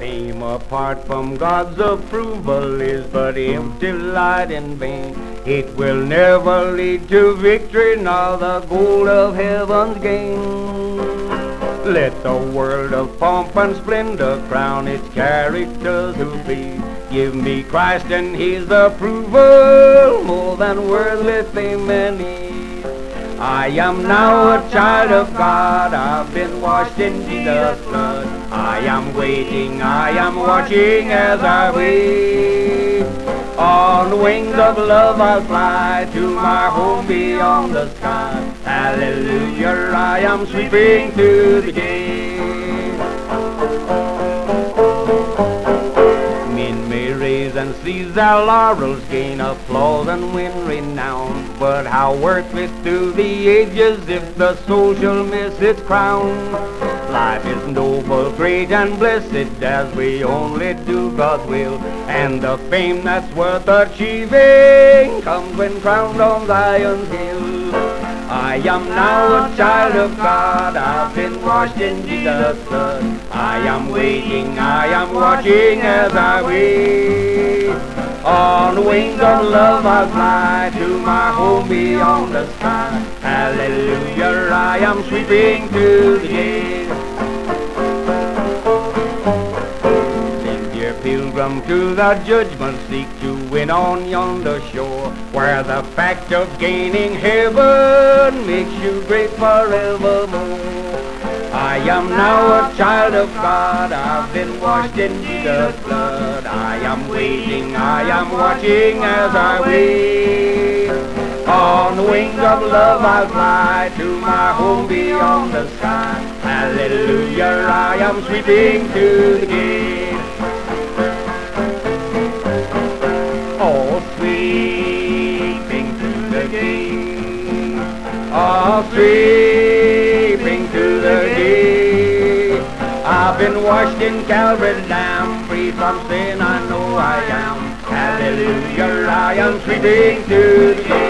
Fame apart from God's approval is but empty light in vain. It will never lead to victory nor the gold of heaven's gain. Let the world of pomp and splendor crown its characters who be. Give me Christ and His approval more than worldly fame and ease. I am now a child of God, I've been washed in Jesus' blood. I am waiting, I am watching as I wait. On wings of love I'll fly to my home beyond the sky. Hallelujah, I am sweeping to the gate. Men may raise and seize their laurels, gain applause and win renown, but how worthless through the ages if the soul shall miss its crown. Life is noble, great and blessed as we only do God's will, and the fame that's worth achieving comes when crowned on Zion's hill. I am now a child of God, I've been washed in Jesus' blood. I am waiting, I am watching as I wait. On wings of love I'll fly to my home beyond the sky. Hallelujah, I am sweeping to the gate. Pilgrim to the judgment seat to win on yonder shore, where the fact of gaining heaven makes you great forevermore. I am now a child of God, I've been washed in Jesus' blood. I am waiting, I am watching as I wait. On the wings of love I'll fly to my home beyond the sky. Hallelujah, I am sweeping to the gate. Oh, sweeping to the gate. Oh, sweeping to the gate. I've been washed in Calvary's dam, free from sin I know I am. Hallelujah, I am sweeping to the gate.